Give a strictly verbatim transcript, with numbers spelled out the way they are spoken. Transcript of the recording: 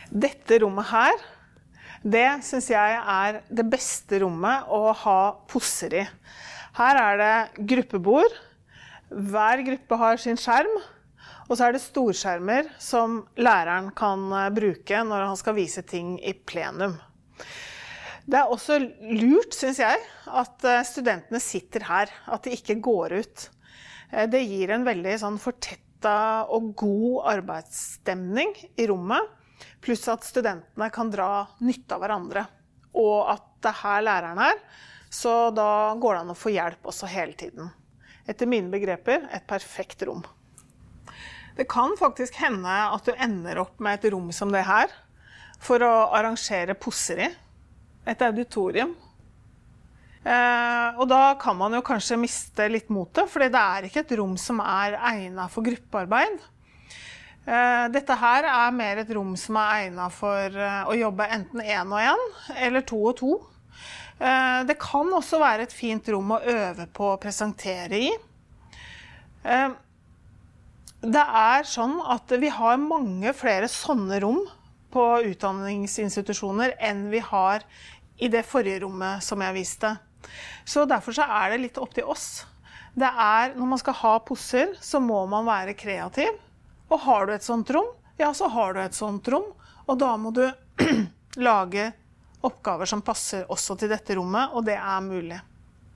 Dette rommet her, det synes jeg er det beste rommet å ha poser i. Her er det gruppebord, hver gruppe har sin skjerm, og så er det storskjermer som læreren kan bruke når han skal vise ting i plenum. Det er også lurt, synes jeg, at studentene sitter her, at de ikke går ut. Det gir en veldig sånn fortettet og god arbeidsstemning i rommet, pluss at studentene kan dra nytte av hverandre, og at det er her læreren er, så da går det an å få hjelp også hele tiden. Etter mine begreper, et perfekt rom. Det kan faktisk hende at du ender opp med et rom som det her, for å arrangere poser i, et auditorium. Eh, og da kan man jo kanskje miste litt motet, fordi det er ikke et rom som er egnet for gruppearbeid. Eh, dette her er mer et rom som er egnet for eh, å jobbe enten en og en, eller to og to. Eh, det kan også være et fint rom å øve på å presentere i. Eh, det er sånn at vi har mange flere sånne rom på utdanningsinstitusjoner enn vi har i det forrige rommet som jeg viste. Så derfor så er det litt opp til oss. Det er, når man skal ha poser, så må man være kreativ. Og har du et sånt rom, ja, så har du et sånt rom. Og da må du lage oppgaver som passer også til dette rommet, og det er mulig.